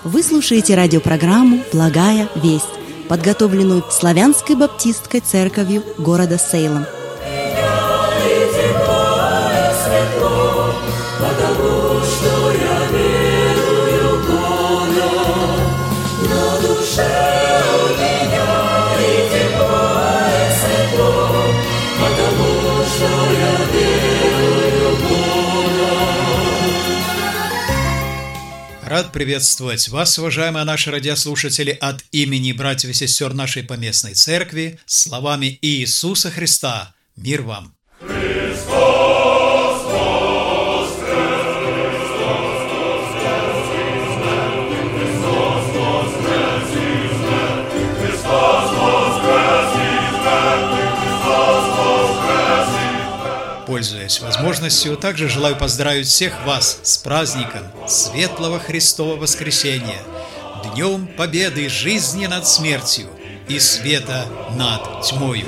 Вы слушаете радиопрограмму «Благая весть», подготовленную Славянской баптистской церковью города Сейлом. Рад приветствовать вас, уважаемые наши радиослушатели, от имени братьев и сестер нашей поместной церкви, словами Иисуса Христа. Мир вам! Пользуясь возможностью, также желаю поздравить всех вас с праздником Светлого Христова Воскресения, Днем Победы жизни над смертью и света над тьмою.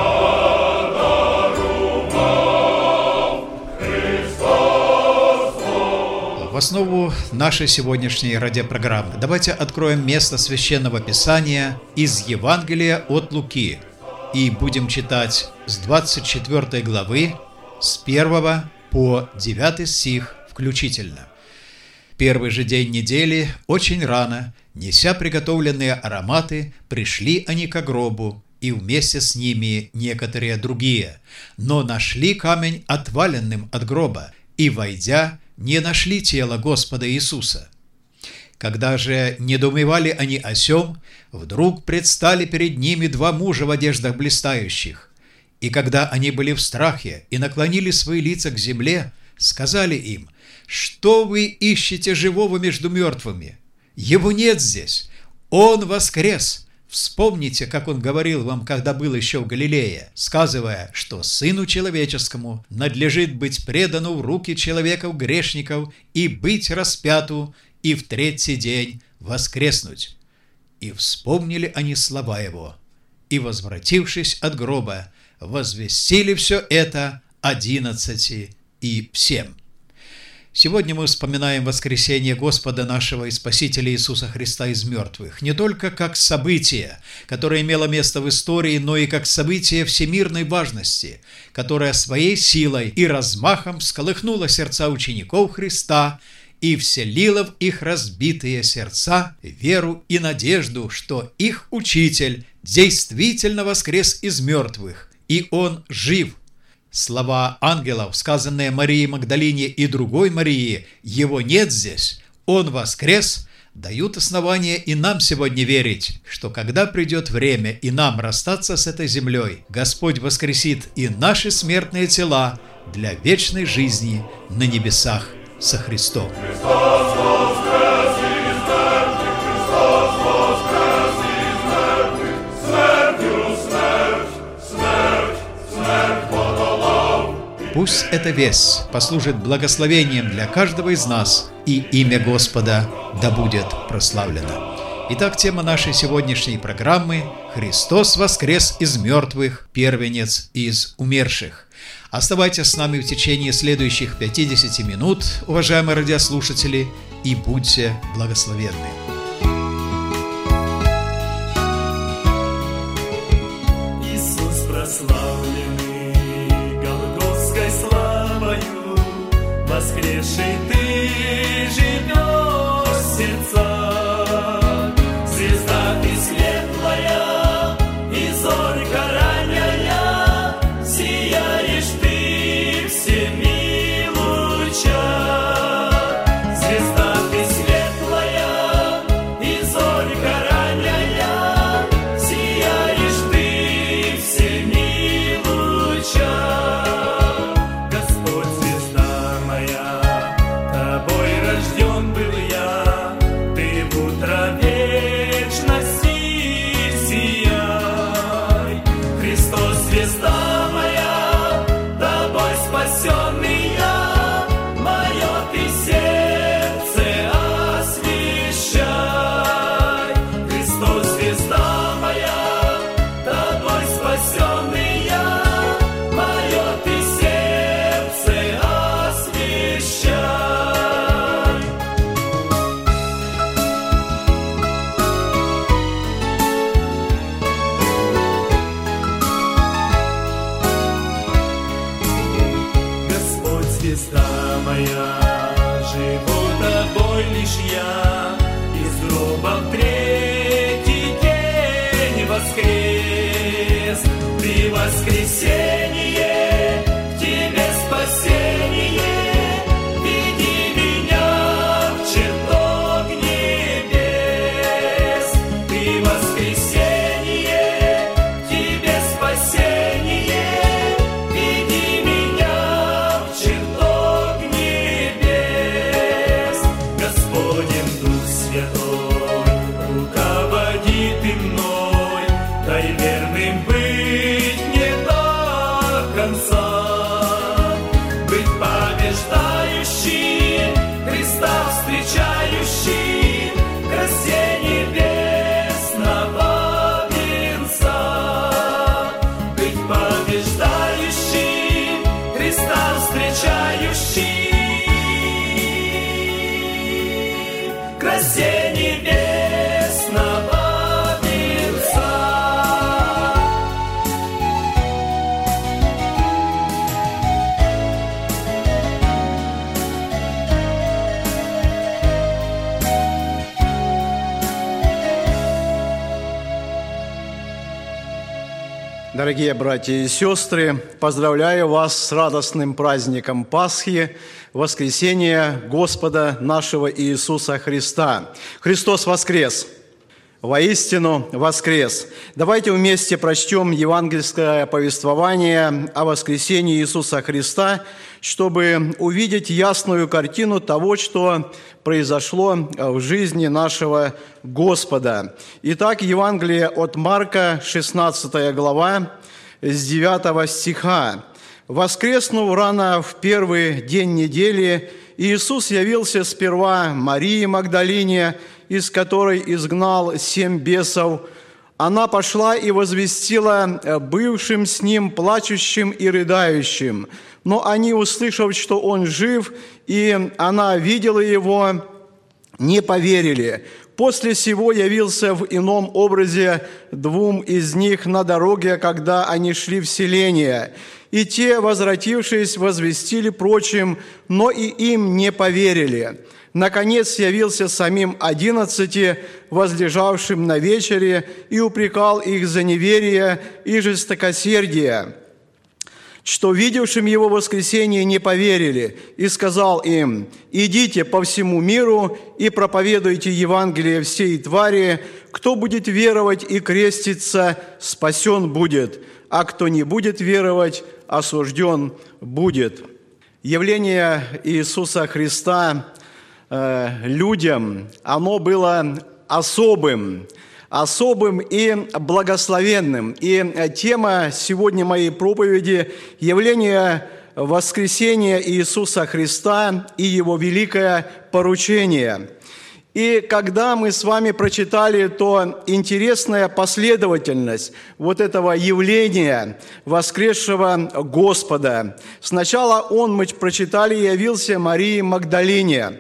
В основу нашей сегодняшней радиопрограммы давайте откроем место Священного Писания из Евангелия от Луки и будем читать с 24 главы, с 1 по 9 стих включительно. Первый же день недели, очень рано, неся приготовленные ароматы, пришли они к гробу, и вместе с ними некоторые другие, но нашли камень отваленным от гроба, и, войдя, не нашли тело Господа Иисуса. Когда же недоумевали они о сем, вдруг предстали перед ними два мужа в одеждах блистающих. И когда они были в страхе и наклонили свои лица к земле, сказали им: «Что вы ищете живого между мертвыми? Его нет здесь, Он воскрес! Вспомните, как Он говорил вам, когда был еще в Галилее, сказывая, что Сыну Человеческому надлежит быть предану в руки человеков-грешников и быть распяту, и в третий день воскреснуть». И вспомнили они слова Его, и, возвратившись от гроба, возвестили все это 11 и всем. Сегодня мы вспоминаем воскресение Господа нашего и Спасителя Иисуса Христа из мертвых не только как событие, которое имело место в истории, но и как событие всемирной важности, которое своей силой и размахом всколыхнуло сердца учеников Христа и вселило в их разбитые сердца веру и надежду, что их Учитель действительно воскрес из мертвых, и Он жив. Слова ангелов, сказанные Марии Магдалине и другой Марии: «Его нет здесь, Он воскрес», дают основание и нам сегодня верить, что когда придет время и нам расстаться с этой землей, Господь воскресит и наши смертные тела для вечной жизни на небесах со Христом. Пусть эта весть послужит благословением для каждого из нас, и имя Господа да будет прославлено. Итак, тема нашей сегодняшней программы – «Христос воскрес из мертвых, первенец из умерших». Оставайтесь с нами в течение следующих 50 минут, уважаемые радиослушатели, и будьте благословенны. Иисус прославленный славою, воскресший ты живешь в сердцах. Звезда ты светлая, и зорька ранняя, сияешь ты в семи лучах. Звезда ты светлая, и зорька ранняя, сияешь ты в семи лучах. Тобой рожден был я, Святой руководи Ты мной, дай верным быть не до конца, быть побеждающим, Христа встречающим, красе небесного венца, быть побеждающим, Христа встречающим, красе небесного венца. Дорогие братья и сестры, поздравляю вас с радостным праздником Пасхи, воскресения Господа нашего Иисуса Христа. Христос воскрес! Воистину воскрес! Давайте вместе прочтем евангельское повествование о воскресении Иисуса Христа, чтобы увидеть ясную картину того, что произошло в жизни нашего Господа. Итак, Евангелие от Марка, 16 глава, с 9 стиха. «Воскреснув рано в первый день недели, Иисус явился сперва Марии Магдалине, из которой изгнал 7 бесов. Она пошла и возвестила бывшим с ним плачущим и рыдающим. Но они, услышав, что он жив, и она видела его, не поверили. После сего явился в ином образе 2 из них на дороге, когда они шли в селение. И те, возвратившись, возвестили прочим, но и им не поверили. Наконец явился самим 11, возлежавшим на вечере, и упрекал их за неверие и жестокосердие, что видевшим его воскресение не поверили, и сказал им: «Идите по всему миру и проповедуйте Евангелие всей твари. Кто будет веровать и креститься, спасен будет, а кто не будет веровать, осужден будет». Явление Иисуса Христа людям, оно было особым и благословенным. И тема сегодня моей проповеди – явление воскресения Иисуса Христа и Его великое поручение. И когда мы с вами прочитали, то интересная последовательность вот этого явления воскресшего Господа. Сначала мы прочитали, явился Марии Магдалине.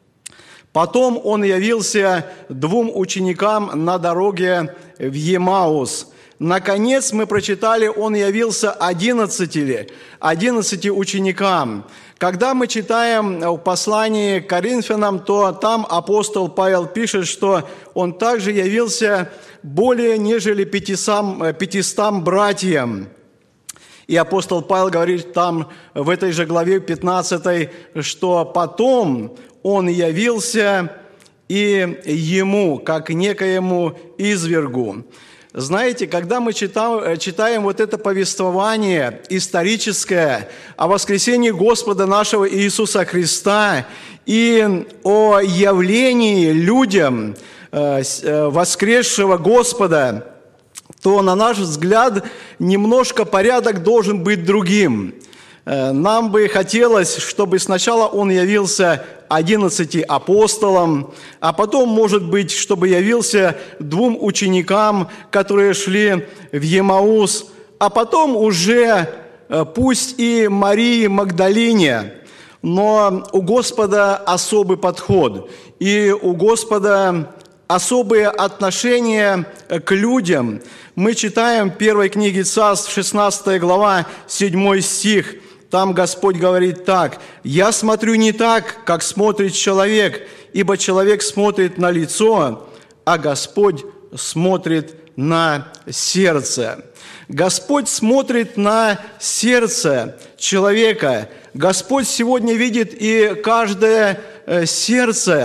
Потом он явился 2 ученикам на дороге в Емаус. Наконец, мы прочитали, он явился 11 ученикам. Когда мы читаем в послании к Коринфянам, то там апостол Павел пишет, что он также явился более нежели 500 братьям. И апостол Павел говорит там в этой же главе 15, что потом он явился и ему, как некоему извергу. Знаете, когда мы читаем вот это повествование историческое о воскресении Господа нашего Иисуса Христа и о явлении людям воскресшего Господа, то, на наш взгляд, немножко порядок должен быть другим. Нам бы хотелось, чтобы сначала он явился 11 апостолам, а потом, может быть, чтобы явился 2 ученикам, которые шли в Емаус, а потом уже пусть и Марии Магдалине. Но у Господа особый подход, и у Господа особые отношения к людям. Мы читаем в 1 книге Царств, 16 глава, 7 стих. Там Господь говорит так: «Я смотрю не так, как смотрит человек, ибо человек смотрит на лицо, а Господь смотрит на сердце». Господь смотрит на сердце человека. Господь сегодня видит и каждое сердце,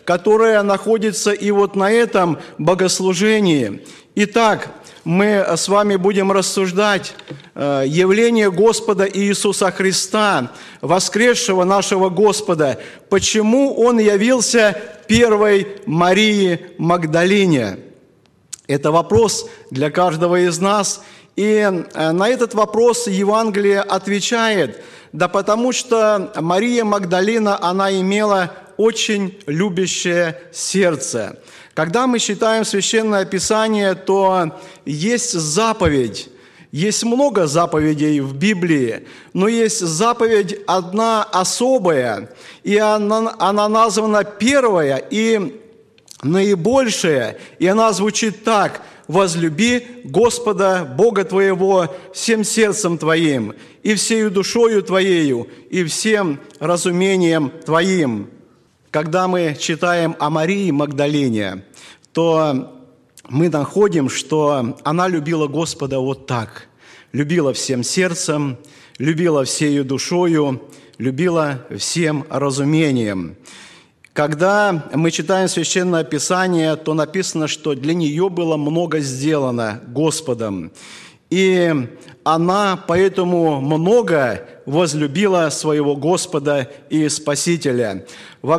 которая находится и вот на этом богослужении. Итак, мы с вами будем рассуждать явление Господа Иисуса Христа, воскресшего нашего Господа. Почему Он явился первой Марии Магдалине? Это вопрос для каждого из нас. И на этот вопрос Евангелие отвечает: да потому что Мария Магдалина, она имела очень любящее сердце. Когда мы читаем Священное Писание, то есть заповедь. Есть много заповедей в Библии, но есть заповедь одна особая, и она названа первая и наибольшая, и она звучит так: «Возлюби Господа Бога твоего всем сердцем твоим, и всею душою твоею, и всем разумением твоим». Когда мы читаем о Марии Магдалине, то мы находим, что она любила Господа вот так. Любила всем сердцем, любила всею душою, любила всем разумением. Когда мы читаем Священное Писание, то написано, что для нее было много сделано Господом. И она поэтому много возлюбила своего Господа и Спасителя. Во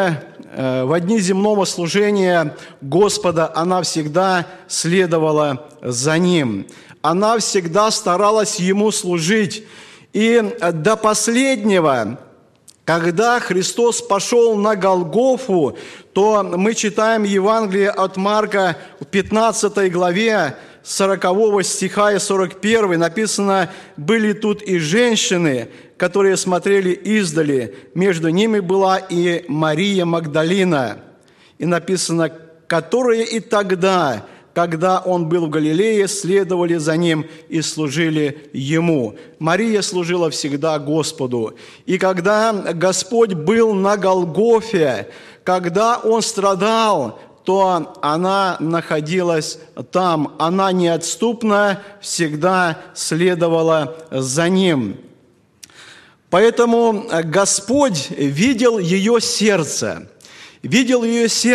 дни земного служения Господа она всегда следовала за Ним. Она всегда старалась Ему служить. И до последнего, когда Христос пошел на Голгофу, то мы читаем Евангелие от Марка в 15 главе, 40 стиха и 41 написано: «Были тут и женщины, которые смотрели издали, между ними была и Мария Магдалина». И написано: «Которые и тогда, когда Он был в Галилее, следовали за Ним и служили Ему». Мария служила всегда Господу. И когда Господь был на Голгофе, когда Он страдал, то она находилась там. Она неотступно всегда следовала за Ним. Поэтому Господь видел ее сердце, видел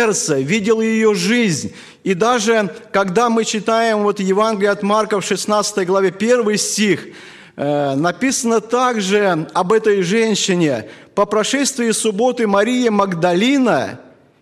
ее жизнь. И даже когда мы читаем Евангелие от Марка в 16 главе 1 стих, написано также об этой женщине: «По прошествии субботы Мария Магдалина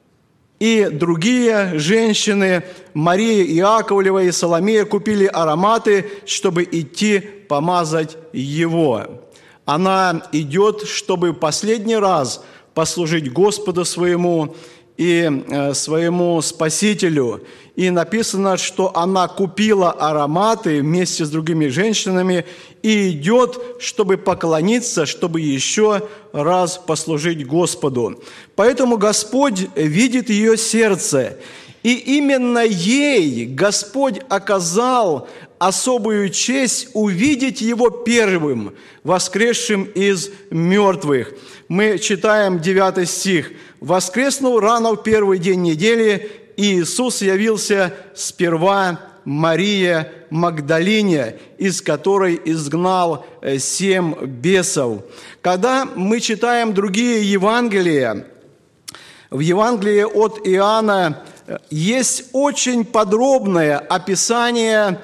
и другие женщины, Мария Иаковлева и Соломея, купили ароматы, чтобы идти помазать Его». Она идет, чтобы последний раз послужить Господу своему и своему Спасителю. И написано, что она купила ароматы вместе с другими женщинами и идет, чтобы поклониться, чтобы еще раз послужить Господу. Поэтому Господь видит ее сердце. И именно ей Господь оказал особую честь увидеть Его первым, воскресшим из мертвых. Мы читаем 9 стих. «Воскреснув рано в первый день недели, Иисус явился сперва Марии Магдалине, из которой изгнал 7 бесов». Когда мы читаем другие Евангелия, в Евангелии от Иоанна есть очень подробное описание,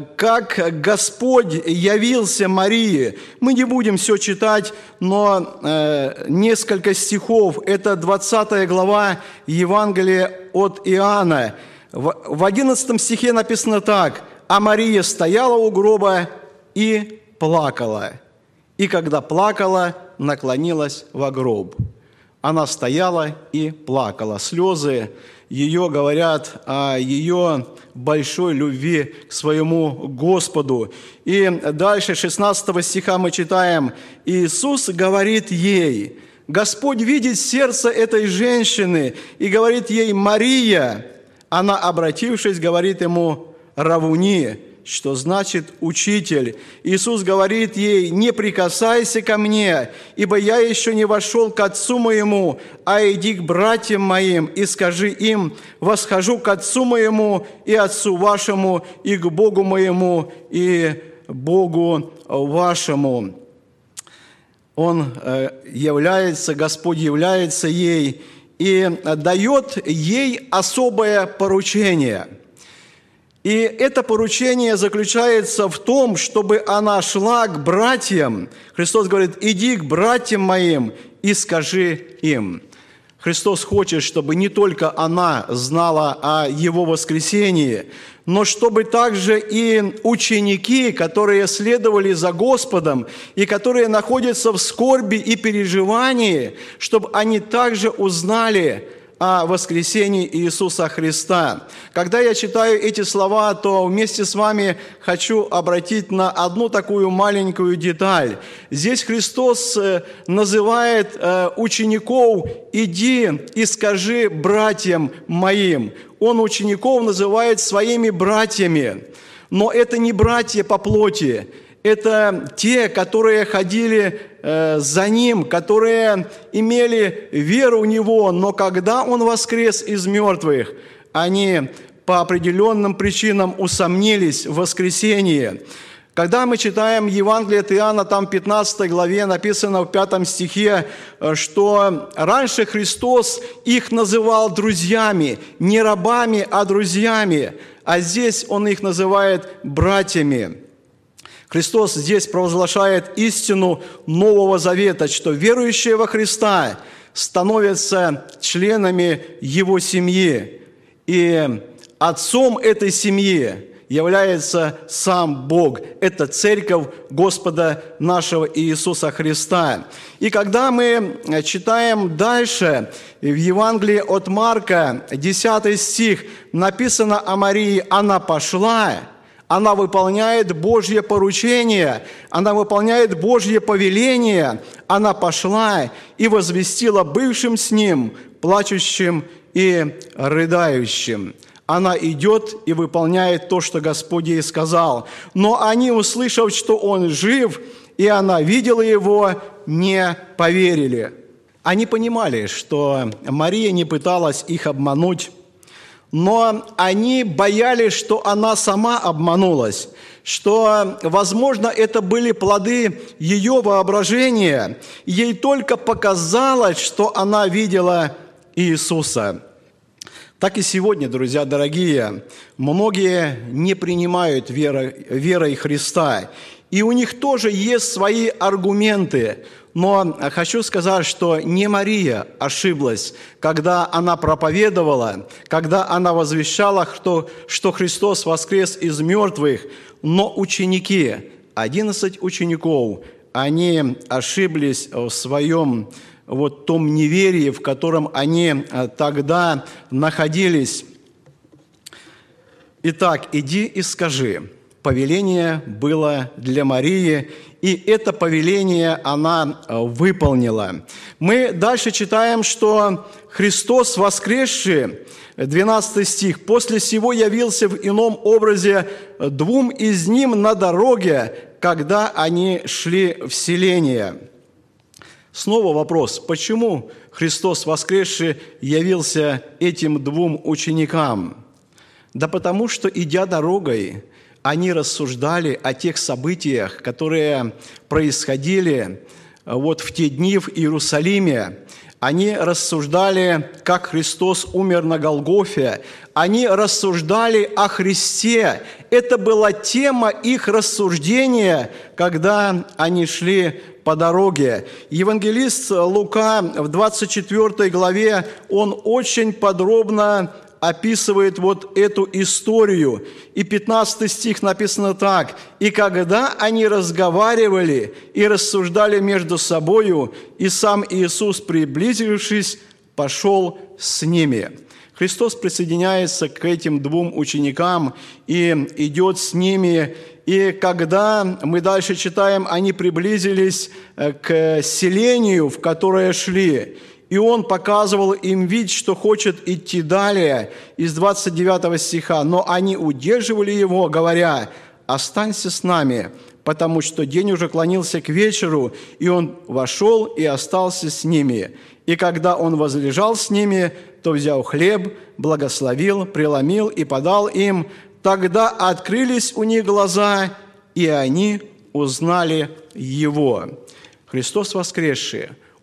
как Господь явился Марии. Мы не будем все читать, но несколько стихов. Это 20 глава Евангелия от Иоанна. В 11 стихе написано так: «А Мария стояла у гроба и плакала. И когда плакала, наклонилась во гроб». Она стояла и плакала. Слезы ее говорят о ее большой любви к своему Господу. И дальше 16 стиха мы читаем: «Иисус говорит ей». Господь видит сердце этой женщины и говорит ей: «Мария». Она, обратившись, говорит ему: «Равуни», что значит «учитель». Иисус говорит ей: «Не прикасайся ко мне, ибо я еще не вошел к Отцу моему, а иди к братьям моим и скажи им: восхожу к Отцу моему и Отцу вашему, и к Богу моему и Богу вашему». Он является, Господь является ей, и дает ей особое поручение. И это поручение заключается в том, чтобы она шла к братьям. Христос говорит: «Иди к братьям моим и скажи им». Христос хочет, чтобы не только она знала о Его воскресении, но чтобы также и ученики, которые следовали за Господом и которые находятся в скорби и переживании, чтобы они также узнали о воскресении Иисуса Христа. Когда я читаю эти слова, то вместе с вами хочу обратить на одну такую маленькую деталь. Здесь Христос называет учеников: «Иди и скажи братьям моим». Он учеников называет своими братьями, но это не братья по плоти. Это те, которые ходили за Ним, которые имели веру в Него, но когда Он воскрес из мертвых, они по определенным причинам усомнились в воскресении. Когда мы читаем Евангелие от Иоанна, там в 15 главе написано в 5 стихе, что раньше Христос их называл друзьями, не рабами, а друзьями, а здесь Он их называет братьями. Христос здесь провозглашает истину Нового Завета, что верующие во Христа становятся членами Его семьи. И отцом этой семьи является сам Бог. Это церковь Господа нашего Иисуса Христа. И когда мы читаем дальше, в Евангелии от Марка, 10 стих, написано о Марии: «Она пошла». Она выполняет Божье поручение, она выполняет Божье повеление. Она пошла и возвестила бывшим с Ним, плачущим и рыдающим. Она идет и выполняет то, что Господь ей сказал. Но они, услышав, что Он жив, и она видела Его, не поверили. Они понимали, что Мария не пыталась их обмануть, но они боялись, что она сама обманулась, что, возможно, это были плоды ее воображения. Ей только показалось, что она видела Иисуса. Так и сегодня, друзья дорогие, многие не принимают верой Христа, и у них тоже есть свои аргументы. Но хочу сказать, что не Мария ошиблась, когда она проповедовала, когда она возвещала, что Христос воскрес из мертвых, но ученики, 11 учеников, они ошиблись в своем том неверии, в котором они тогда находились. Итак, иди и скажи. Повеление было для Марии, и это повеление она выполнила. Мы дальше читаем, что Христос воскресший, 12 стих, «После сего явился в ином образе двум из ним на дороге, когда они шли в селение». Снова вопрос, почему Христос воскресший явился этим двум ученикам? Да потому что, идя дорогой, они рассуждали о тех событиях, которые происходили в те дни в Иерусалиме. Они рассуждали, как Христос умер на Голгофе. Они рассуждали о Христе. Это была тема их рассуждения, когда они шли по дороге. Евангелист Лука в 24 главе, он очень подробно описывает эту историю. И 15 стих написано так: «И когда они разговаривали и рассуждали между собою, и сам Иисус, приблизившись, пошел с ними». Христос присоединяется к этим двум ученикам и идет с ними. И когда мы дальше читаем, они приблизились к селению, в которое шли. И Он показывал им вид, что хочет идти далее, из 29 стиха. Но они удерживали Его, говоря: «Останься с нами, потому что день уже клонился к вечеру». И Он вошел и остался с ними. И когда Он возлежал с ними, то, взял хлеб, благословил, преломил и подал им. Тогда открылись у них глаза, и они узнали Его. Христос воскресший,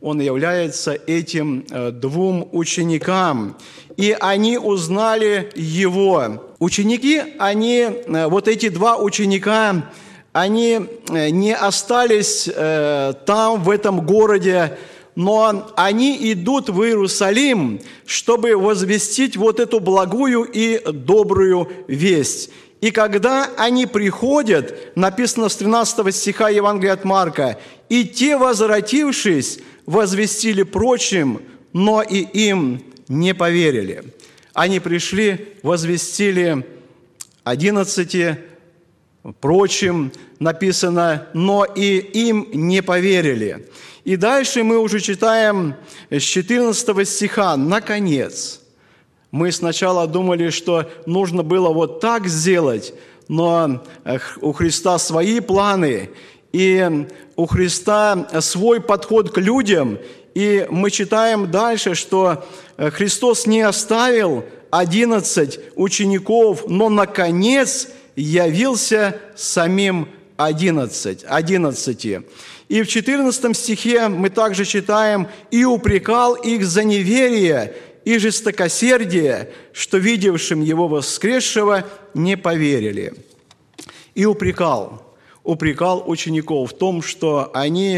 Он является этим двум ученикам. И они узнали Его. Ученики, вот эти два ученика, они не остались там, в этом городе, но они идут в Иерусалим, чтобы возвестить вот эту благую и добрую весть. И когда они приходят, написано с 13 стиха Евангелия от Марка, «И те, возвратившись, возвестили прочим, но и им не поверили». Они пришли, возвестили 11 прочим, написано, но и им не поверили. И дальше мы уже читаем с 14 стиха, «Наконец». Мы сначала думали, что нужно было вот так сделать, но у Христа свои планы, и у Христа свой подход к людям. И мы читаем дальше, что Христос не оставил 11 учеников, но, наконец, явился самим 11. И в 14 стихе мы также читаем, «И упрекал их за неверие и жестокосердие, что видевшим Его воскресшего не поверили». И упрекал учеников в том, что они,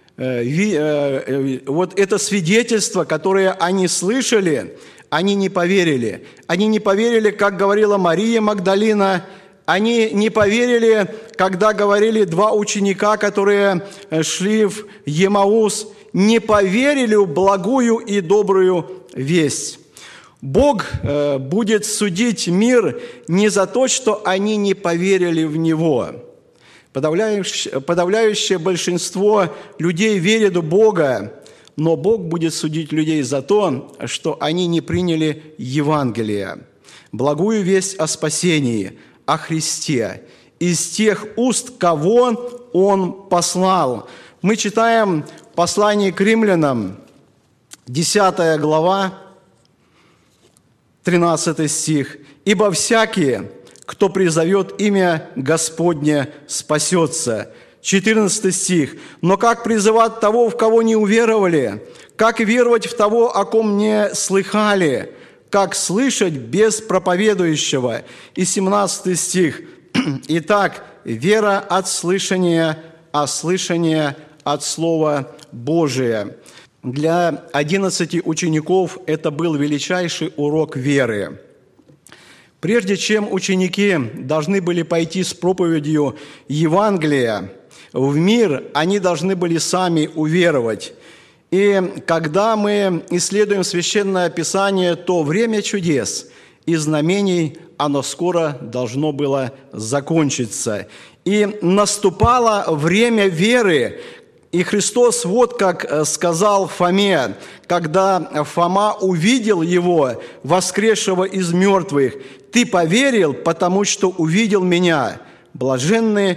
вот это свидетельство, которое они слышали, они не поверили. Они не поверили, как говорила Мария Магдалина. Они не поверили, когда говорили два ученика, которые шли в Емаус, не поверили в благую и добрую весть. Бог будет судить мир не за то, что они не поверили в Него. Подавляющее большинство людей верит в Бога, но Бог будет судить людей за то, что они не приняли Евангелие, благую весть о спасении, о Христе, из тех уст, кого Он послал. Мы читаем послание к римлянам, 10 глава, 13 стих. «Ибо всякий, кто призовет имя Господне, спасется». 14 стих. «Но как призывать того, в кого не уверовали? Как веровать в того, о ком не слыхали? Как слышать без проповедующего?» И 17 стих. «Итак, вера от слышания, а слышание от Слова Божия». Для 11 учеников это был величайший урок веры. Прежде чем ученики должны были пойти с проповедью Евангелия в мир, они должны были сами уверовать. И когда мы исследуем Священное Писание, то время чудес и знамений, оно скоро должно было закончиться. И наступало время веры. И Христос, вот как сказал Фоме, когда Фома увидел Его, воскресшего из мертвых: «Ты поверил, потому что увидел Меня, блаженны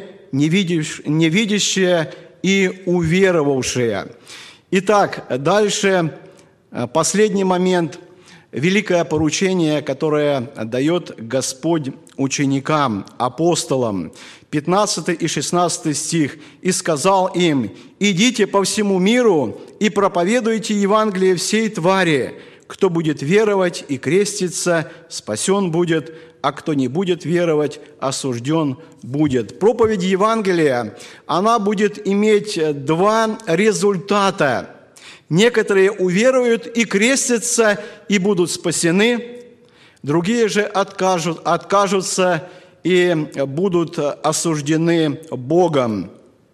невидящие и уверовавшие». Итак, дальше последний момент, великое поручение, которое дает Господь ученикам, апостолам. 15 и 16 стих. «И сказал им: идите по всему миру и проповедуйте Евангелие всей твари. Кто будет веровать и креститься, спасен будет, а кто не будет веровать, осужден будет». Проповедь Евангелия, она будет иметь два результата. Некоторые уверуют и крестятся, и будут спасены, другие же откажутся и будут осуждены Богом.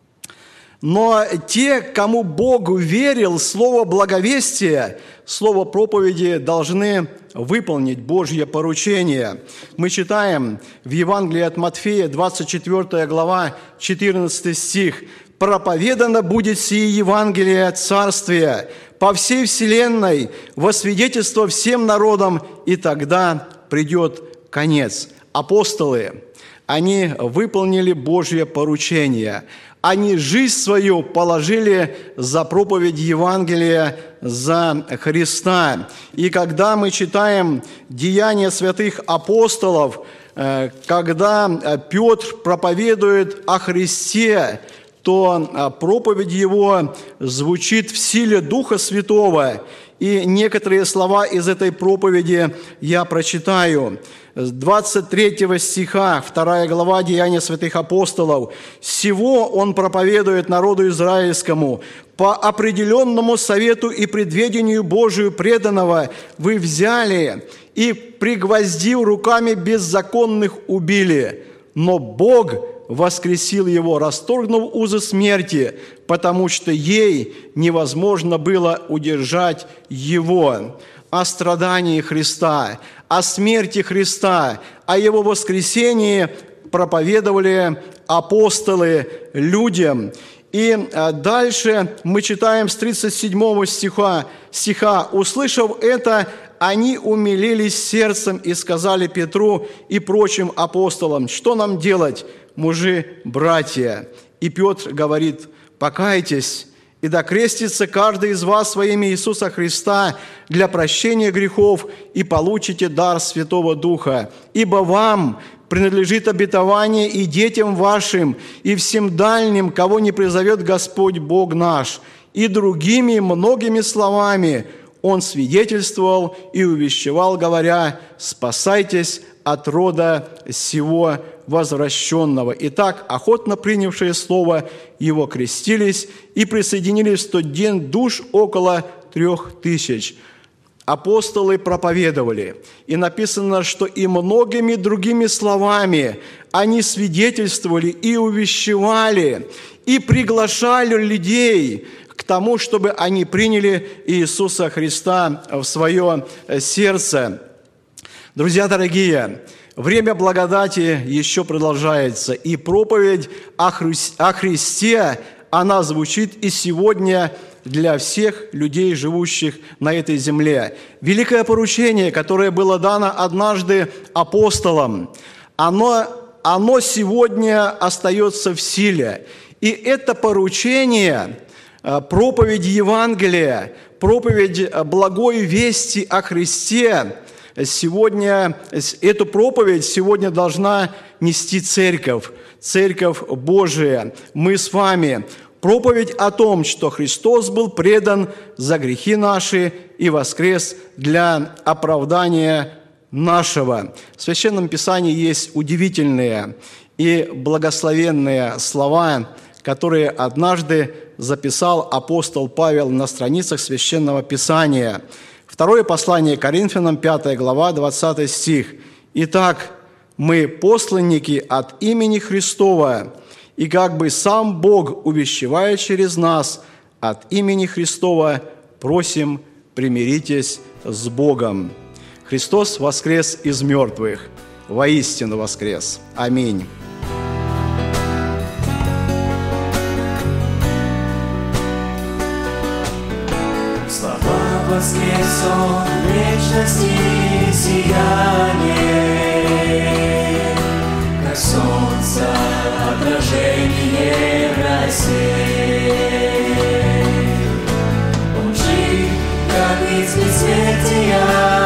Но те, кому Бог верил, слово благовестия, слово проповеди, должны выполнить Божье поручение. Мы читаем в Евангелии от Матфея, 24 глава, 14 стих. «Проповедано будет сие Евангелие Царствия по всей вселенной, во свидетельство всем народам, и тогда придет конец». Апостолы, они выполнили Божье поручение. Они жизнь свою положили за проповедь Евангелия, за Христа. И когда мы читаем Деяния святых апостолов, когда Петр проповедует о Христе, то проповедь его звучит в силе Духа Святого. И некоторые слова из этой проповеди я прочитаю. С 23 стиха, 2 глава Деяния святых апостолов. «Сего он проповедует народу израильскому. По определенному совету и предведению Божию преданного вы взяли и, пригвоздив руками беззаконных, убили. Но Бог воскресил его, расторгнув узы смерти, потому что ей невозможно было удержать его». О страдании Христа, о смерти Христа, о Его воскресении проповедовали апостолы людям. И дальше мы читаем с 37 стиха. «Услышав это, они умилились сердцем и сказали Петру и прочим апостолам: что нам делать, мужи, братья?» И Петр говорит: «Покайтесь, и да крестится каждый из вас во имя Иисуса Христа для прощения грехов, и получите дар Святого Духа. Ибо вам принадлежит обетование и детям вашим, и всем дальним, кого не призовет Господь Бог наш». И другими многими словами он свидетельствовал и увещевал, говоря: «Спасайтесь от рода сего возвращенного». Итак, охотно принявшие слово его крестились, и присоединились в тот день душ около 3000. Апостолы проповедовали, и написано, что и многими другими словами они свидетельствовали и увещевали, и приглашали людей к тому, чтобы они приняли Иисуса Христа в свое сердце. Друзья дорогие, время благодати еще продолжается, и проповедь о Христе, она звучит и сегодня для всех людей, живущих на этой земле. Великое поручение, которое было дано однажды апостолам, оно сегодня остается в силе. И это поручение, проповедь Евангелия, проповедь благой вести о Христе, сегодня, эту проповедь сегодня должна нести Церковь Божия. Мы с вами. Проповедь о том, что Христос был предан за грехи наши и воскрес для оправдания нашего. В Священном Писании есть удивительные и благословенные слова, которые однажды записал апостол Павел на страницах Священного Писания. Второе послание Коринфянам, 5 глава, 20 стих. «Итак, мы посланники от имени Христова, и как бы сам Бог, увещевая через нас, от имени Христова просим, примиритесь с Богом». Христос воскрес из мертвых, воистину воскрес. Аминь. Воскрес Он, вечности сияние, как солнце отражение в росе. Он жив, как из бессмертия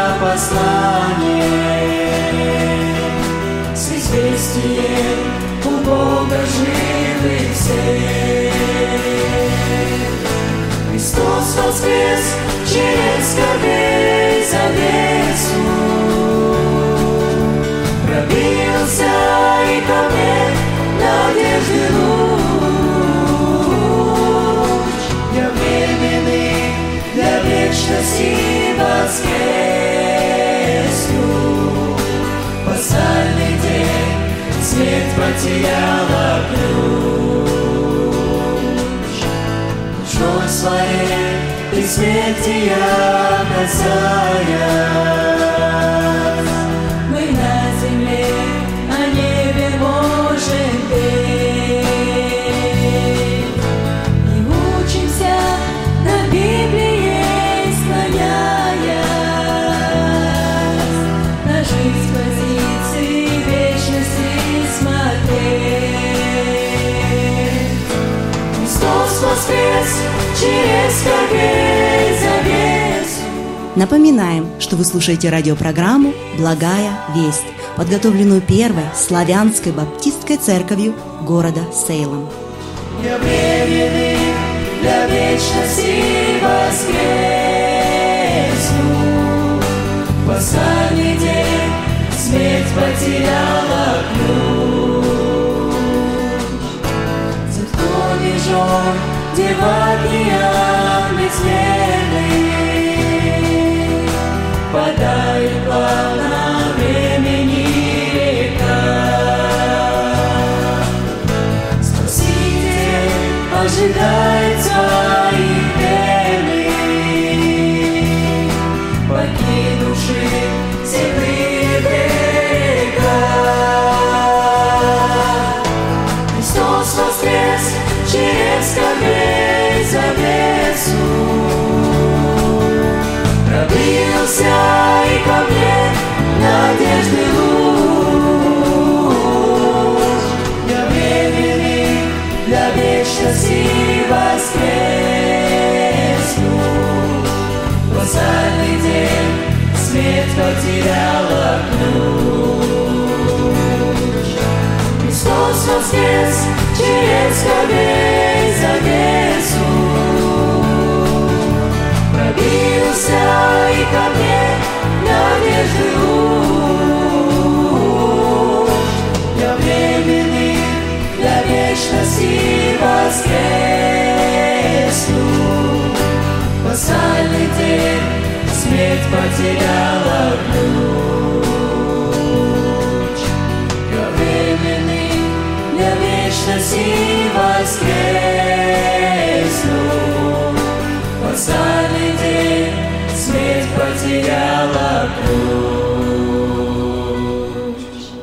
послание, с известием у Бога живых всех. Христос воскрес через скорбей завесу, пробился и ко мне надежды луч. Я временный для вечности воскресну. Пасхальный день смерть потеряла ключ. Душой своей бессмертия касаясь, мы на земле о небе можем петь. И учимся на Библии склоняясь, на жизнь с позиции вечности смотреть. Христос воскрес через скорбей завесу. Напоминаем, что вы слушаете радиопрограмму «Благая весть», подготовленную Первой славянской баптистской церковью города Сейлом. Я временный, для вечности воскресну. В последний день смерть потеряла ключ. Жен, девятый бессмертный, падает плавно времени река. Спаситель ожидает своих верных, покинувших земные берега. Христос воскрес через скорбей завесу, пробился и ко мне надежды луч. Я временный, для вечности воскресну. В последний день смерть потеряла ключ. Христос воскрес через скорбей завесу, пробился и ко мне надежды луч. Я временный, для вечности воскресну. В последний день смерть потеряла ключ. Я временный, для вечности воскресну. В последний день смерть потеряла ключ.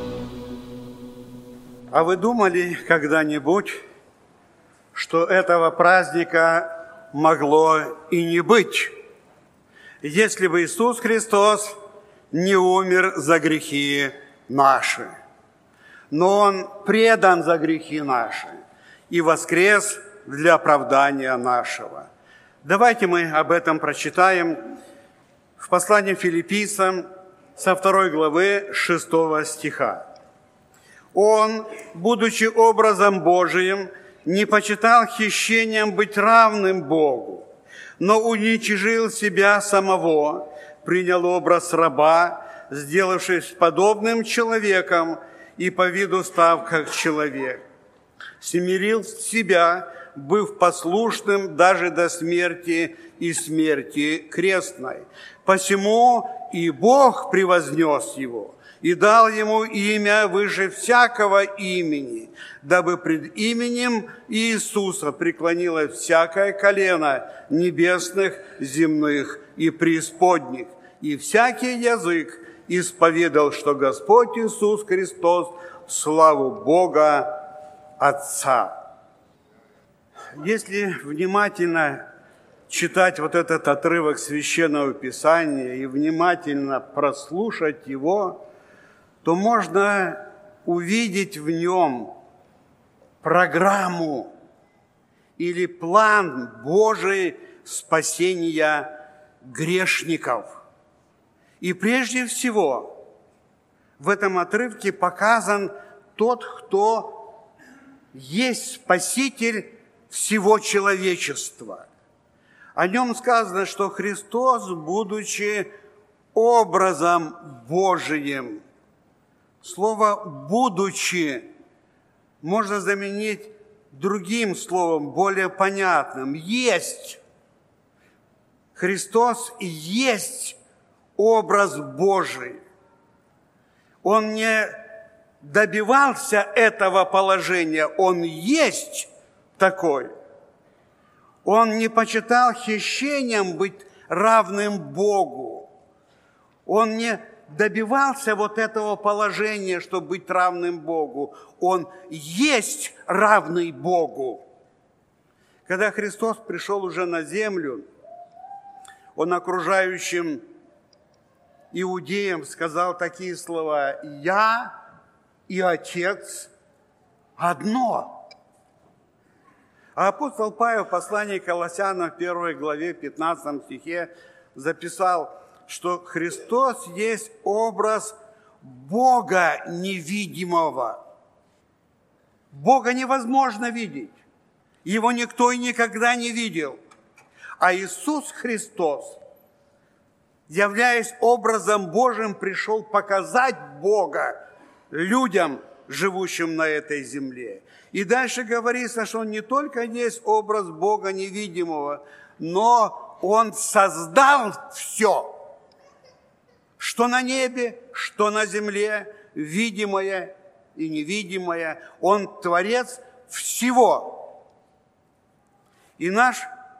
А вы думали когда-нибудь, что этого праздника могло и не быть, если бы Иисус Христос не умер за грехи наши? Но Он предан за грехи наши и воскрес для оправдания нашего. Давайте мы об этом прочитаем в послании Филиппийцам со 2 главы 6 стиха. «Он, будучи образом Божиим, не почитал хищением быть равным Богу, но уничижил себя самого, принял образ раба, сделавшись подобным человеком, и по виду став как человек. Смирил себя, быв послушным даже до смерти и смерти крестной. Посему и Бог превознес его и дал ему имя выше всякого имени, дабы пред именем Иисуса преклонилось всякое колено небесных, земных и преисподних, и всякий язык исповедал, что Господь Иисус Христос в славу Бога Отца». Если внимательно читать вот этот отрывок Священного Писания и внимательно прослушать его, то можно увидеть в нем программу или план Божий спасения грешников. И прежде всего в этом отрывке показан тот, кто есть Спаситель всего человечества. О нем сказано, что Христос, будучи образом Божиим, слово «будучи» можно заменить другим словом, более понятным. Есть. Христос есть образ Божий. Он не добивался этого положения, Он есть такой. Он не почитал хищением быть равным Богу. Он не добивался вот этого положения, чтобы быть равным Богу. Он есть равный Богу. Когда Христос пришел уже на землю, Он окружающим иудеям сказал такие слова: «Я и Отец одно». А апостол Павел в послании к Колоссянам в 1 главе 15 стихе записал, что Христос есть образ Бога невидимого. Бога невозможно видеть. Его никто и никогда не видел. А Иисус Христос, являясь образом Божьим, пришел показать Бога людям, живущим на этой земле. И дальше говорится, что Он не только есть образ Бога невидимого, но Он создал все, что на небе, что на земле, видимое и невидимое. Он творец всего. И наш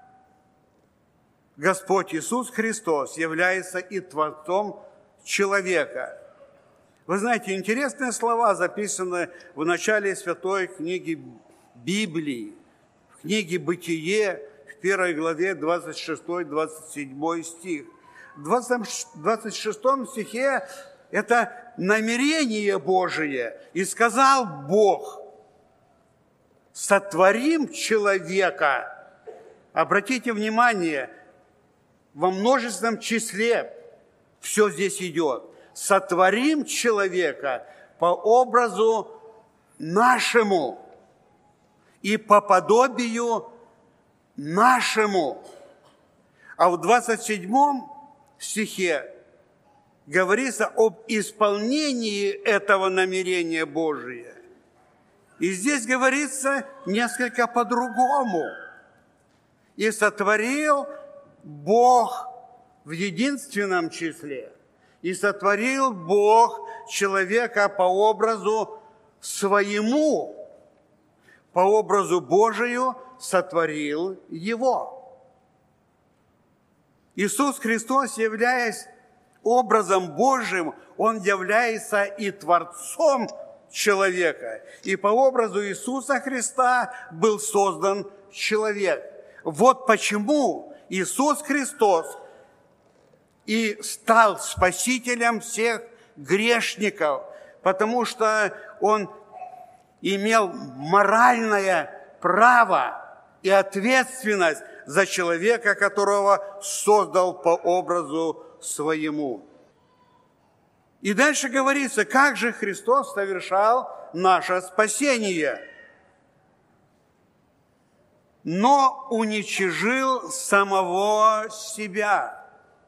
Господь Иисус Христос является и творцом человека. Вы знаете, интересные слова записаны в начале святой книги Библии, в книге «Бытие», в 1 главе 26-27 стих. В 26 стихе это намерение Божие. «И сказал Бог, сотворим человека». Обратите внимание, во множественном числе все здесь идет. Сотворим человека по образу нашему и по подобию нашему. А в 27 стихе говорится об исполнении этого намерения Божия. И здесь говорится несколько по-другому. «И сотворил Бог в единственном числе, и сотворил Бог человека по образу своему, по образу Божию сотворил его». Иисус Христос, являясь образом Божьим, Он является и Творцом человека. И по образу Иисуса Христа был создан человек. Вот почему Иисус Христос и стал спасителем всех грешников, потому что Он имел моральное право и ответственность за человека, которого создал по образу своему. И дальше говорится, как же Христос совершал наше спасение. «Но уничижил самого себя».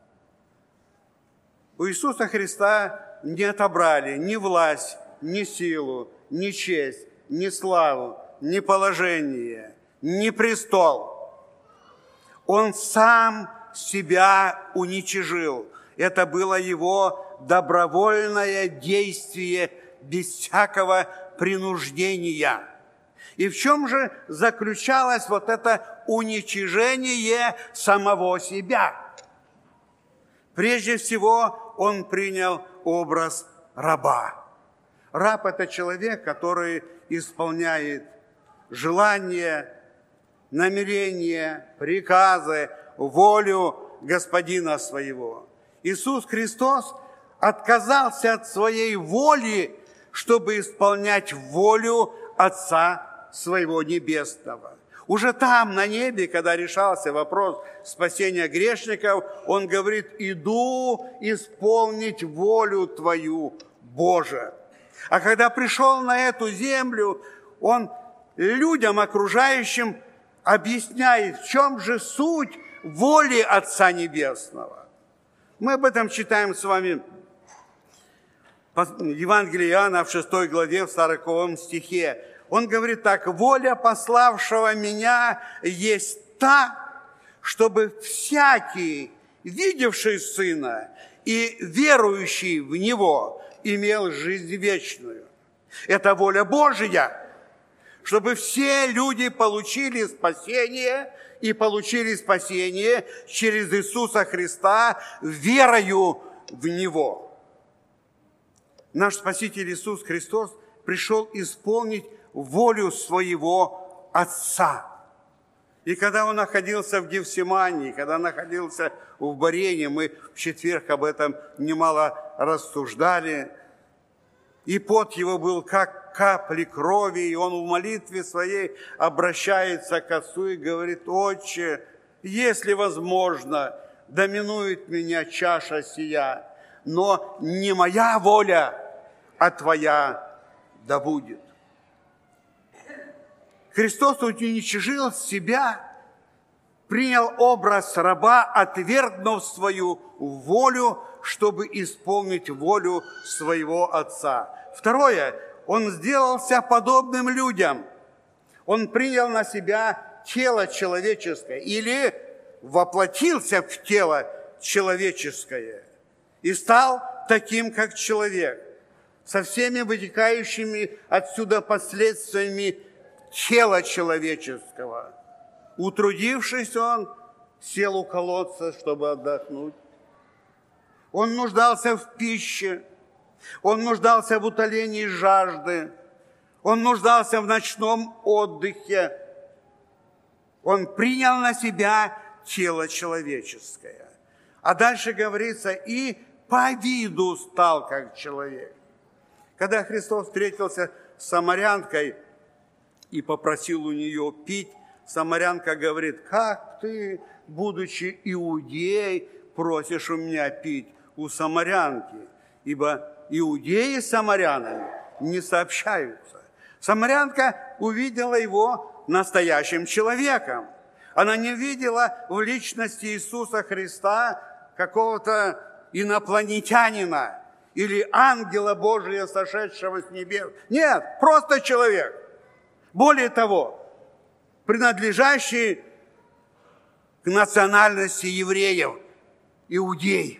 У Иисуса Христа не отобрали ни власть, ни силу, ни честь, ни славу, ни положение, ни престол. Он сам себя уничижил. Это было Его добровольное действие без всякого принуждения. И в чем же заключалось вот это уничижение самого себя? Прежде всего, Он принял образ раба. Раб – это человек, который исполняет желания, намерения, приказы, волю господина своего. Иисус Христос отказался от своей воли, чтобы исполнять волю Отца своего Небесного. Уже там, на небе, когда решался вопрос спасения грешников, Он говорит: «Иду исполнить волю Твою, Боже». А когда пришел на эту землю, Он людям, окружающим, объясняет, в чем же суть воли Отца Небесного. Мы об этом читаем с вами в Евангелии Иоанна в 6 главе, в 40 стихе. Он говорит так: «Воля пославшего меня есть та, чтобы всякий, видевший Сына и верующий в Него, имел жизнь вечную». Это воля Божия, чтобы все люди получили спасение, и получили спасение через Иисуса Христа верою в Него. Наш Спаситель Иисус Христос пришел исполнить волю своего Отца. И когда Он находился в Гефсимании, когда находился в Барене, мы в четверг об этом немало рассуждали, и пот Его был как капли крови, и Он в молитве своей обращается к Отцу и говорит: «Отче, если возможно, доминует меня чаша сия, но не моя воля, а Твоя да будет». Христос уничижил себя, принял образ раба, отвергнув свою волю, чтобы исполнить волю своего Отца. Второе, Он сделался подобным людям. Он принял на себя тело человеческое или воплотился в тело человеческое и стал таким, как человек, со всеми вытекающими отсюда последствиями тела человеческого. Утрудившись, Он сел у колодца, чтобы отдохнуть. Он нуждался в пище, Он нуждался в утолении жажды, Он нуждался в ночном отдыхе. Он принял на себя тело человеческое. А дальше говорится, и по виду стал как человек. Когда Христос встретился с самарянкой и попросил у нее пить, самарянка говорит: как ты, будучи иудей, просишь у меня пить у самарянки? Ибо иудеи с самарянами не сообщаются. Самарянка увидела его настоящим человеком. Она не видела в личности Иисуса Христа какого-то инопланетянина или ангела Божия, сошедшего с небес. Нет, просто человек. Более того, принадлежащий к национальности евреев, иудей.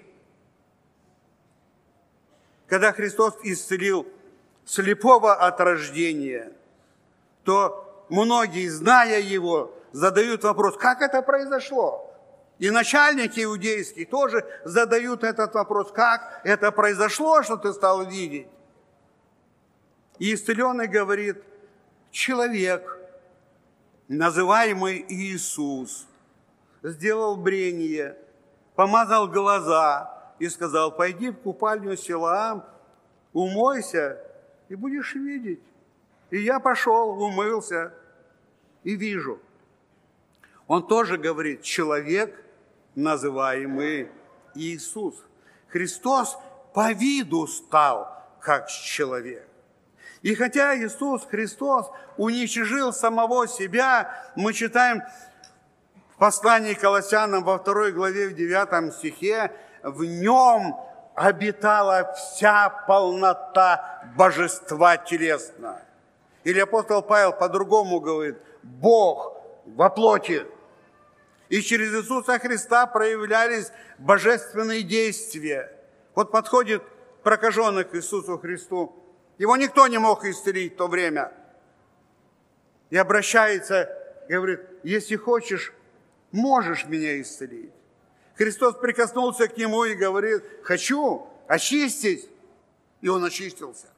Когда Христос исцелил слепого от рождения, то многие, зная Его, задают вопрос, как это произошло? И начальники иудейские тоже задают этот вопрос, как это произошло, что ты стал видеть? И исцеленный говорит, человек, называемый Иисус, сделал брение, помазал глаза и сказал: пойди в купальню Силаам, умойся и будешь видеть. И я пошел, умылся и вижу. Он тоже говорит, человек, называемый Иисус. Христос по виду стал как человек. И хотя Иисус Христос уничижил самого себя, мы читаем в послании к Колоссянам во 2 главе, в 9 стихе, в нем обитала вся полнота божества телесного. Или апостол Павел по-другому говорит, Бог во плоти. И через Иисуса Христа проявлялись божественные действия. Вот подходит прокаженный к Иисусу Христу. Его никто не мог исцелить в то время. И обращается, говорит, если хочешь, можешь меня исцелить. Христос прикоснулся к нему и говорит, хочу, очистись. И он очистился.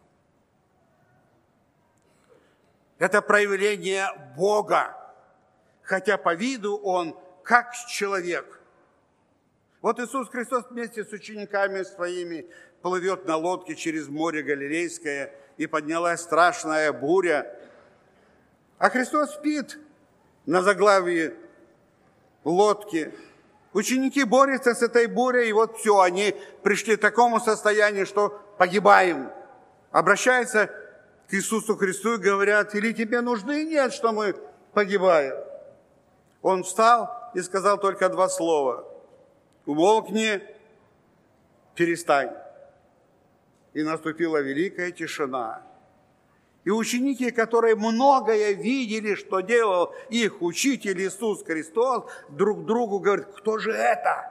Это проявление Бога, хотя по виду он как человек. Вот Иисус Христос вместе с учениками своими плывет на лодке через море Галилейское, и поднялась страшная буря. А Христос спит на заглавии лодки. Ученики борются с этой бурей, и вот все, они пришли к такому состоянию, что погибаем. Обращаются к Иисусу Христу и говорят, или тебе нужды нет, что мы погибаем? Он встал и сказал только 2 слова. Умолкни, перестань. И наступила великая тишина. И ученики, которые многое видели, что делал их учитель Иисус Христос, друг другу говорят, кто же это?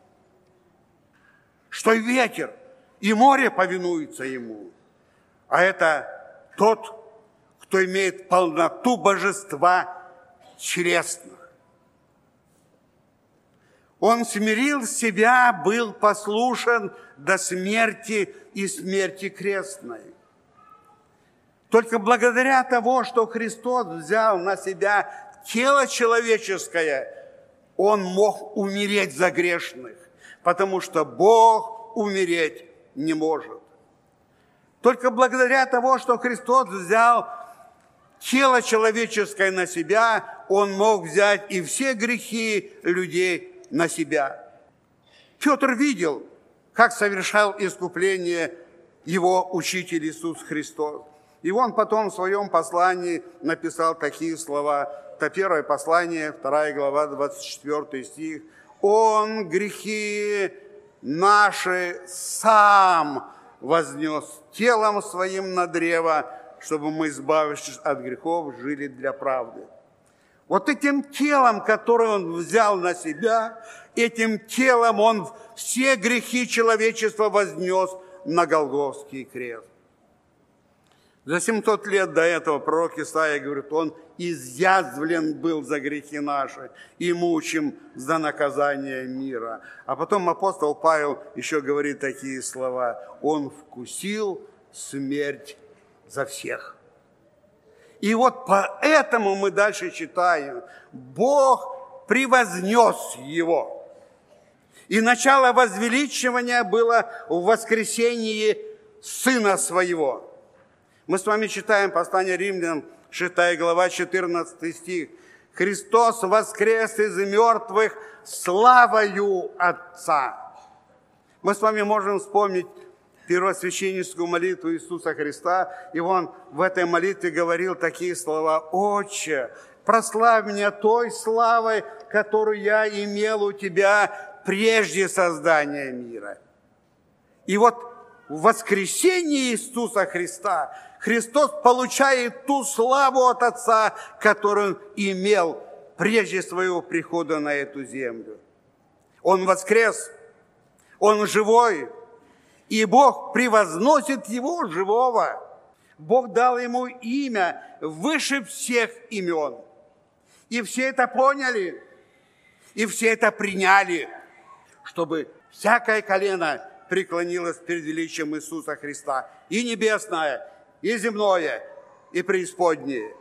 Что и ветер, и море повинуются ему. А это тот, кто имеет полноту божества чрестных. Он смирил себя, был послушен до смерти и смерти крестной. Только благодаря тому, что Христос взял на себя тело человеческое, Он мог умереть за грешных, потому что Бог умереть не может. Только благодаря тому, что Христос взял тело человеческое на себя, Он мог взять и все грехи людей на себя. Петр видел, как совершал искупление его учитель Иисус Христос. И он потом в своем послании написал такие слова. Это первое послание, 2 глава, 24 стих. «Он грехи наши сам вознес телом своим на древо, чтобы мы, избавившись от грехов, жили для правды». Вот этим телом, которое он взял на себя, этим телом он все грехи человечества вознес на Голгофский крест. За 700 лет до этого пророк Исаия говорит, он изъязвлен был за грехи наши и мучим за наказание мира. А потом апостол Павел еще говорит такие слова, он вкусил смерть за всех. И вот поэтому мы дальше читаем, Бог превознес его. И начало возвеличивания было в воскресении Сына Своего. Мы с вами читаем послание Римлянам, 6 глава, 14 стих. «Христос воскрес из мертвых славою Отца». Мы с вами можем вспомнить первосвященническую молитву Иисуса Христа, и Он в этой молитве говорил такие слова: «Отче, прославь меня той славой, которую я имел у Тебя прежде создания мира». И вот в воскресении Иисуса Христа Христос получает ту славу от Отца, которую Он имел прежде своего прихода на эту землю. Он воскрес, Он живой, и Бог превозносит Его живого. Бог дал Ему имя выше всех имен. И все это поняли, и все это приняли, чтобы всякое колено преклонилось перед величием Иисуса Христа, и небесное, и земное, и преисподнее.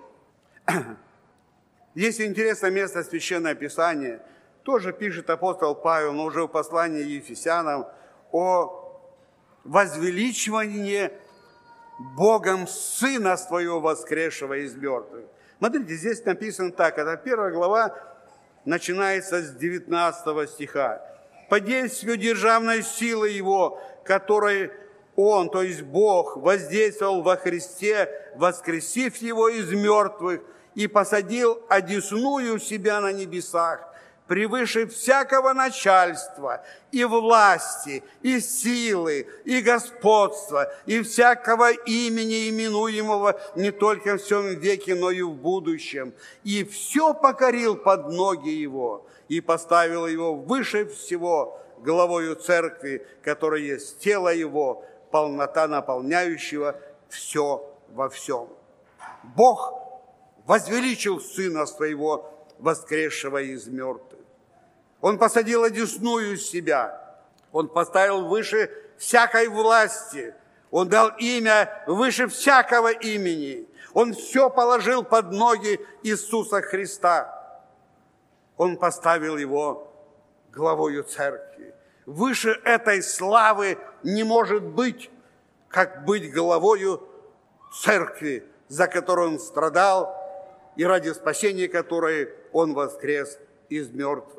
Есть интересное место Священное Писание, тоже пишет апостол Павел, но уже в послании Ефесянам, о возвеличивании Богом Сына Своего воскресшего из мертвых. Смотрите, здесь написано так, это 1 глава, начинается с 19 стиха. «По действию державной силы Его, которой Он, то есть Бог, воздействовал во Христе, воскресив Его из мертвых и посадил одесную себя на небесах, превыше всякого начальства и власти, и силы, и господства, и всякого имени, именуемого не только в всем веке, но и в будущем. И все покорил под ноги Его, и поставил Его выше всего главою церкви, которая есть тело Его, полнота наполняющего все во всем». Бог возвеличил Сына Своего, воскресшего из мертвых. Он посадил одесную себя. Он поставил выше всякой власти. Он дал имя выше всякого имени. Он все положил под ноги Иисуса Христа. Он поставил Его главою церкви. Выше этой славы не может быть, как быть главою церкви, за которую Он страдал и ради спасения которой Он воскрес из мертвых.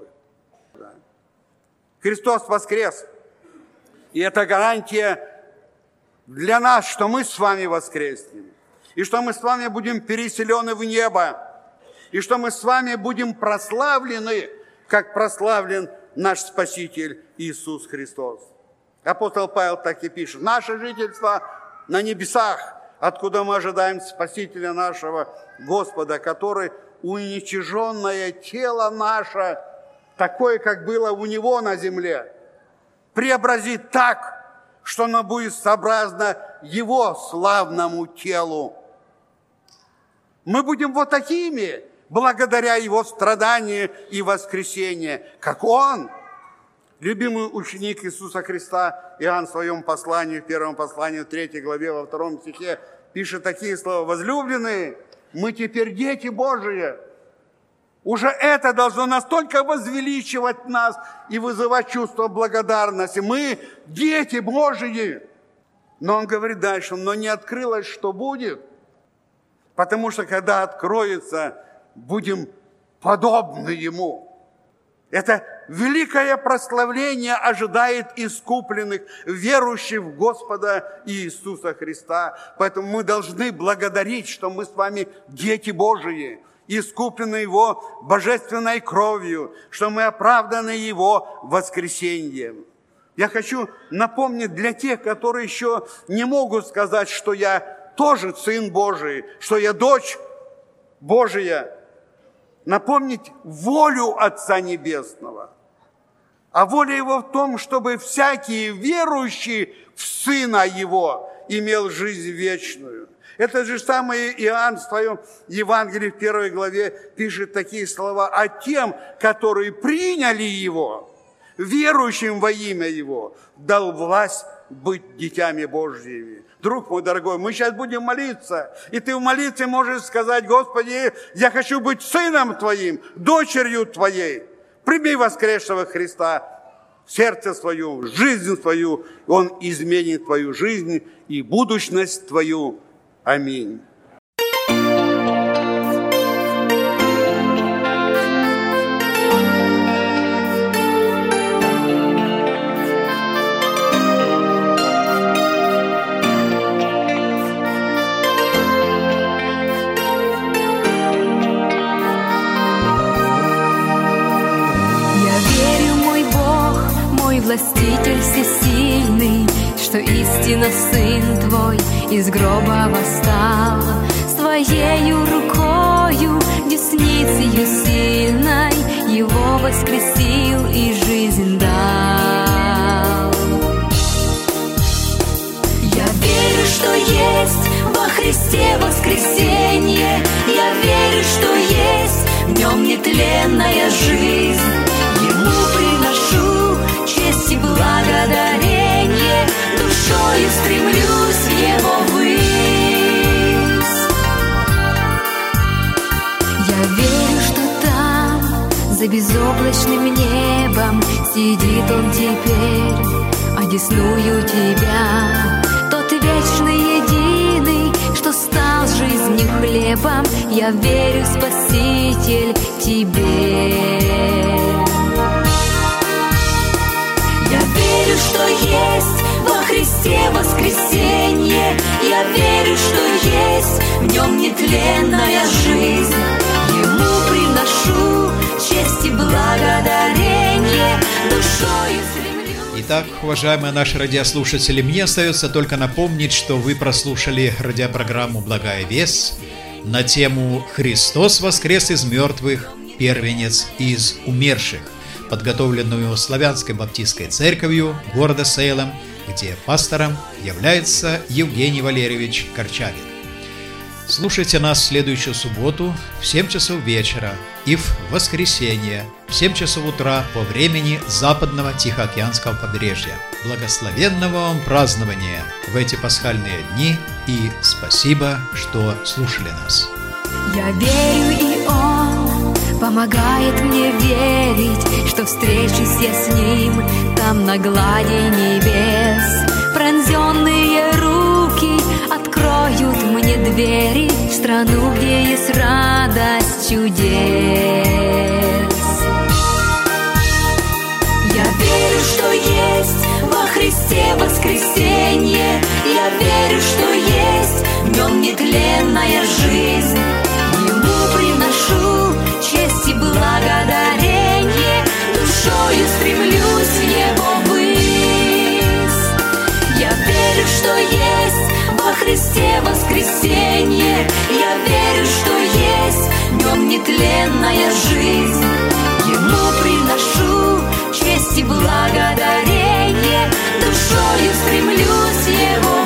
Христос воскрес. И это гарантия для нас, что мы с вами воскреснем. И что мы с вами будем переселены в небо. И что мы с вами будем прославлены, как прославлен наш Спаситель Иисус Христос. Апостол Павел так и пишет. Наше жительство на небесах, откуда мы ожидаем Спасителя нашего Господа, который уничиженное тело наше, такое, как было у Него на земле, преобразит так, что оно будет сообразно Его славному телу. Мы будем вот такими, благодаря Его страданию и воскресению, как Он. Любимый ученик Иисуса Христа Иоанн в своем послании, в первом послании, в 3 главе, во 2 стихе, пишет такие слова: «Возлюбленные, мы теперь дети Божии». Уже это должно настолько возвеличивать нас и вызывать чувство благодарности. Мы дети Божьи. Но он говорит дальше, но не открылось, что будет. Потому что когда откроется, будем подобны Ему. Это великое прославление ожидает искупленных, верующих в Господа Иисуса Христа. Поэтому мы должны благодарить, что мы с вами дети Божии, искуплены Его божественной кровью, что мы оправданы Его воскресением. Я хочу напомнить для тех, которые еще не могут сказать, что я тоже Сын Божий, что я дочь Божия, напомнить волю Отца Небесного. А воля Его в том, чтобы всякий верующий в Сына Его имел жизнь вечную. Это же самый Иоанн в своем Евангелии в 1 главе пишет такие слова: «А тем, которые приняли Его, верующим во имя Его, дал власть быть детьми Божьими». Друг мой дорогой, мы сейчас будем молиться, и ты в молитве можешь сказать: Господи, я хочу быть сыном Твоим, дочерью Твоей. Прими воскресшего Христа в сердце свое, в жизнь твою, Он изменит твою жизнь и будущность твою. Аминь. Властитель всесильный, что истинно Сын Твой из гроба восстал, с Твоею рукою, десницею сильной, Его воскресил и жизнь дал. Я верю, что есть во Христе воскресенье, я верю, что есть в Нем нетленная жизнь, Ему приношу честь и благодарение, душою стремлюсь в Его высь. Я верю, что там, за безоблачным небом, сидит Он теперь, одесную Тебя. Тот вечный единый, что стал жизнью хлебом, я верю, Спаситель, Тебе. Я верю, что есть во Христе воскресенье, я верю, что есть в Нем нетленная жизнь, Ему приношу честь и благодарение, душою стремлюсь. Итак, уважаемые наши радиослушатели, мне остается только напомнить, что вы прослушали радиопрограмму «Благая весть» на тему «Христос воскрес из мертвых, первенец из умерших», подготовленную Славянской Баптистской Церковью города Сейлем, где пастором является Евгений Валерьевич Корчагин. Слушайте нас в следующую субботу в 7 часов вечера и в воскресенье в 7 часов утра по времени западного Тихоокеанского побережья. Благословенного вам празднования в эти пасхальные дни и спасибо, что слушали нас. Я верю, и Он помогает мне верить, что встречусь я с Ним там на глади небес. Пронзенные руки откроют мне двери в страну, где есть радость чудес. Я верю, что есть во Христе воскресенье, я верю, что есть в Нем нетленная жизнь, Ему приношу честь и благодарение, душою стремлюсь в Его высь. Я верю, что есть во Христе воскресенье, я верю, что есть в Нем нетленная жизнь, Ему приношу честь и благодарение, душою стремлюсь в Его